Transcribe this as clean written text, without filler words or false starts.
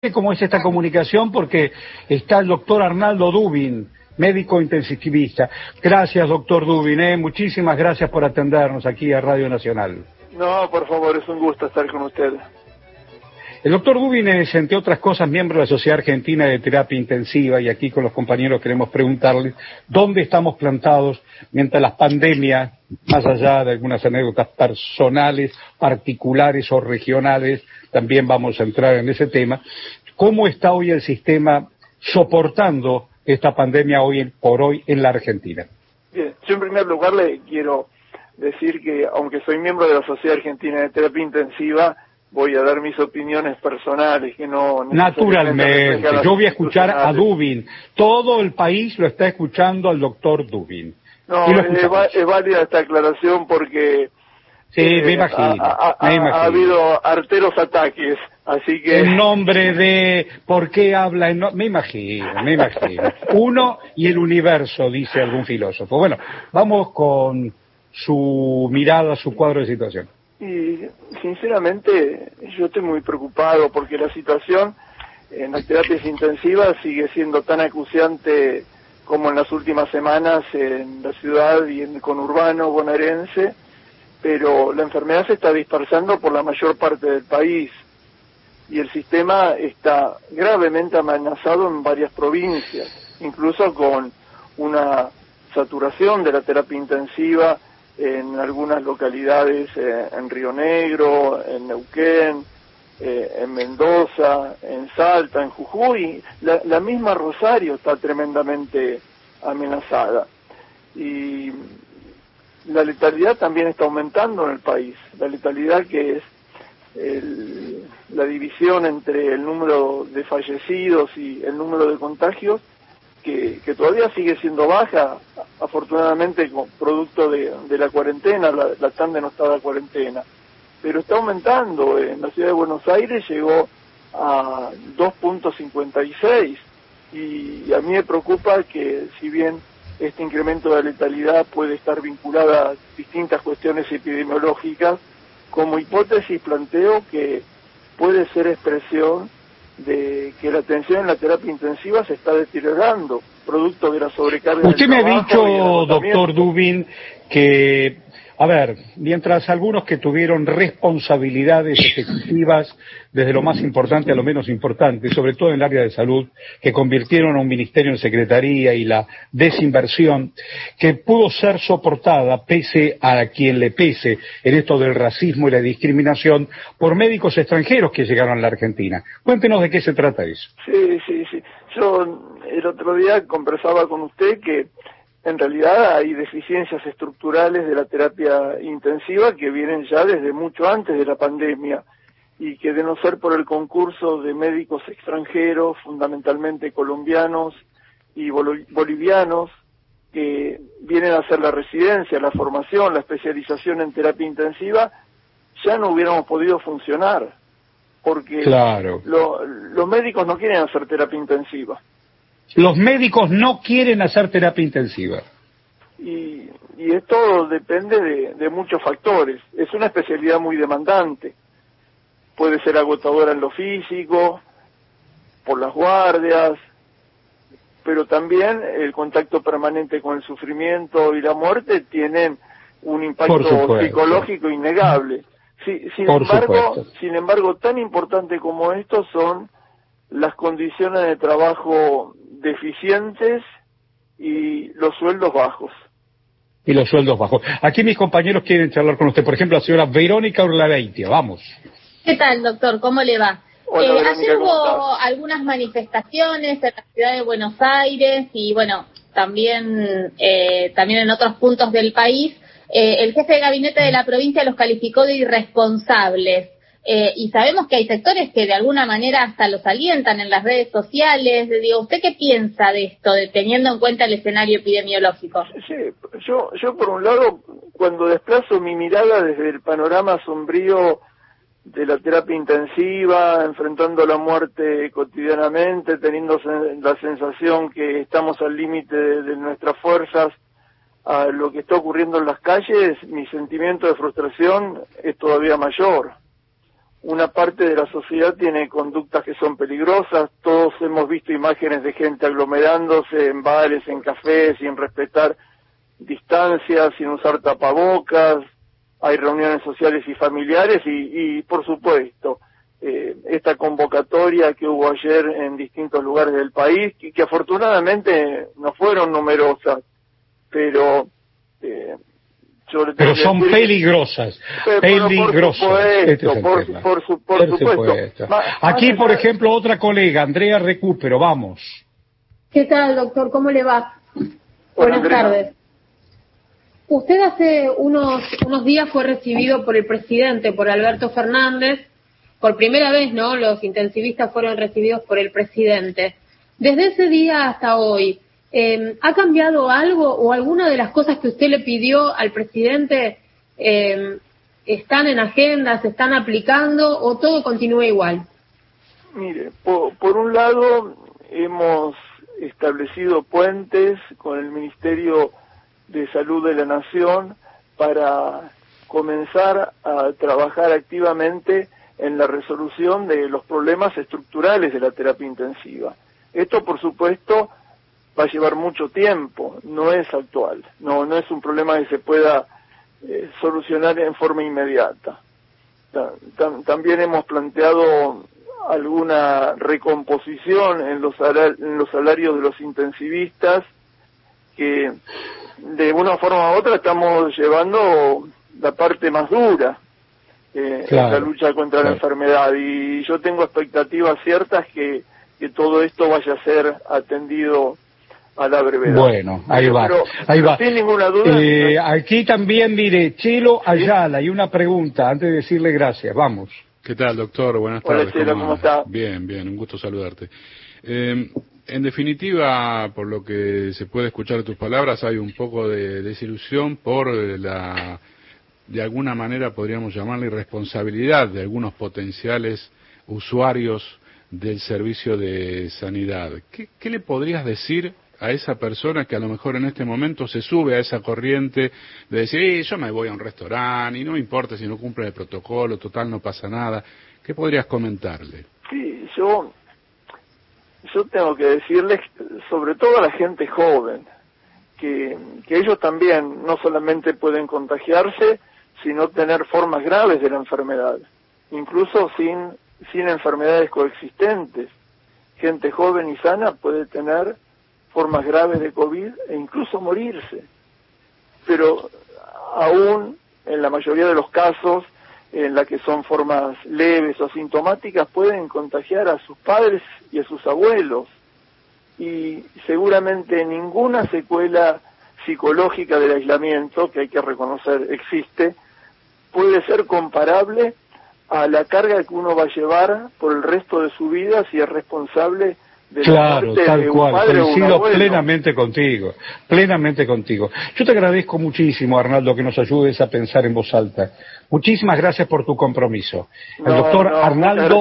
cómo es esta comunicación porque está el doctor Arnaldo Dubin, médico intensivista. Gracias, doctor Dubin, muchísimas gracias por atendernos aquí a Radio Nacional. No, por favor, es un gusto estar con usted. El doctor Dubin es, entre otras cosas, miembro de la Sociedad Argentina de Terapia Intensiva, y aquí con los compañeros queremos preguntarles dónde estamos plantados mientras las pandemias, más allá de algunas anécdotas personales, particulares o regionales, también vamos a entrar en ese tema. ¿Cómo está hoy el sistema soportando esta pandemia hoy por hoy en la Argentina? Bien, yo en primer lugar le quiero decir que, aunque soy miembro de la Sociedad Argentina de Terapia Intensiva, voy a dar mis opiniones personales, que no... Naturalmente, yo voy a escuchar a Dubin. Todo el país lo está escuchando al doctor Dubin. No, es válida esta aclaración porque... Sí, me imagino. Ha habido arteros ataques, así que... En nombre de... ¿Por qué habla? Me imagino. Uno y el universo, dice algún filósofo. Bueno, vamos con su mirada, su cuadro de situación. Y sinceramente yo estoy muy preocupado porque la situación en las terapias intensivas sigue siendo tan acuciante como en las últimas semanas en la ciudad y en el conurbano bonaerense, pero la enfermedad se está dispersando por la mayor parte del país y el sistema está gravemente amenazado en varias provincias, incluso con una saturación de la terapia intensiva en algunas localidades, en Río Negro, en Neuquén, en Mendoza, en Salta, en Jujuy. La misma Rosario está tremendamente amenazada. Y la letalidad también está aumentando en el país. La letalidad, que es la división entre el número de fallecidos y el número de contagios, que todavía sigue siendo baja, afortunadamente producto de la cuarentena, la tan denostada cuarentena, pero está aumentando. En la ciudad de Buenos Aires llegó a 2.56 y a mí me preocupa que, si bien este incremento de la letalidad puede estar vinculada a distintas cuestiones epidemiológicas, como hipótesis planteo que puede ser expresión de que la atención en la terapia intensiva se está deteriorando, producto de la sobrecarga. Usted me ha dicho, doctor Dubin, que, a ver, mientras algunos que tuvieron responsabilidades ejecutivas, desde lo más importante a lo menos importante, sobre todo en el área de salud, que convirtieron a un ministerio en secretaría y la desinversión, que pudo ser soportada, pese a quien le pese, en esto del racismo y la discriminación, por médicos extranjeros que llegaron a la Argentina. Cuéntenos de qué se trata eso. Sí. Yo el otro día conversaba con usted que en realidad hay deficiencias estructurales de la terapia intensiva que vienen ya desde mucho antes de la pandemia y que, de no ser por el concurso de médicos extranjeros, fundamentalmente colombianos y bolivianos, que vienen a hacer la residencia, la formación, la especialización en terapia intensiva, ya no hubiéramos podido funcionar, porque claro, los médicos no quieren hacer terapia intensiva. Los médicos no quieren hacer terapia intensiva. Y esto depende de muchos factores. Es una especialidad muy demandante. Puede ser agotadora en lo físico, por las guardias, pero también el contacto permanente con el sufrimiento y la muerte tienen un impacto psicológico innegable. Sin embargo, tan importante como esto son las condiciones de trabajo deficientes y los sueldos bajos. Aquí mis compañeros quieren charlar con usted. Por ejemplo, la señora Verónica Urlaveitia. Vamos. ¿Qué tal, doctor? ¿Cómo le va? Hola, Verónica, ayer hubo algunas manifestaciones en la ciudad de Buenos Aires y, bueno, también en otros puntos del país. El jefe de gabinete de la provincia los calificó de irresponsables. Y sabemos que hay sectores que de alguna manera hasta los alientan en las redes sociales. Digo, ¿usted qué piensa de esto, teniendo en cuenta el escenario epidemiológico? Sí, yo por un lado, cuando desplazo mi mirada desde el panorama sombrío de la terapia intensiva, enfrentando la muerte cotidianamente, teniendo la sensación que estamos al límite de nuestras fuerzas, a lo que está ocurriendo en las calles, mi sentimiento de frustración es todavía mayor. una parte de la sociedad tiene conductas que son peligrosas. Todos hemos visto imágenes de gente aglomerándose en bares, en cafés, sin respetar distancias, sin usar tapabocas. Hay reuniones sociales y familiares y por supuesto, esta convocatoria que hubo ayer en distintos lugares del país, que afortunadamente no fueron numerosas, pero son peligrosas, por supuesto. Aquí, por ejemplo, otra colega, Andrea Recupero, vamos. ¿Qué tal, doctor? ¿Cómo le va? Buenas tardes. Usted hace unos días fue recibido por el presidente, por Alberto Fernández. Por primera vez, ¿no? Los intensivistas fueron recibidos por el presidente. Desde ese día hasta hoy, ¿ha cambiado algo o alguna de las cosas que usted le pidió al presidente están en agenda, se están aplicando o todo continúa igual? Mire, por un lado hemos establecido puentes con el Ministerio de Salud de la Nación para comenzar a trabajar activamente en la resolución de los problemas estructurales de la terapia intensiva. Esto, por supuesto, va a llevar mucho tiempo, no es actual, no es un problema que se pueda solucionar en forma inmediata. También hemos planteado alguna recomposición en los salarios de los intensivistas, que de una forma u otra estamos llevando la parte más dura en la lucha contra la enfermedad, y yo tengo expectativas ciertas que todo esto vaya a ser atendido a la brevedad. Bueno, ahí va. Sin ninguna duda. Aquí también, mire, Chelo Ayala, y una pregunta antes de decirle gracias, vamos. ¿Qué tal, doctor? Buenas tardes. Hola, Chelo, ¿cómo está? Bien, un gusto saludarte. En definitiva, por lo que se puede escuchar de tus palabras, hay un poco de desilusión por de alguna manera podríamos llamarle irresponsabilidad de algunos potenciales usuarios del servicio de sanidad. ¿Qué le podrías decir a esa persona que a lo mejor en este momento se sube a esa corriente de decir, yo me voy a un restaurante y no me importa si no cumple el protocolo, total no pasa nada? ¿Qué podrías comentarle? Sí, yo tengo que decirles, sobre todo a la gente joven, que ellos también no solamente pueden contagiarse, sino tener formas graves de la enfermedad, incluso sin enfermedades coexistentes. Gente joven y sana puede tener formas graves de COVID e incluso morirse. Pero aún en la mayoría de los casos, en la que son formas leves o asintomáticas, pueden contagiar a sus padres y a sus abuelos. Y seguramente ninguna secuela psicológica del aislamiento, que hay que reconocer existe, puede ser comparable a la carga que uno va a llevar por el resto de su vida si es responsable de la muerte de un padre o un abuelo. Plenamente contigo. Yo te agradezco muchísimo, Arnaldo, que nos ayudes a pensar en voz alta. Muchísimas gracias por tu compromiso. El doctor Arnaldo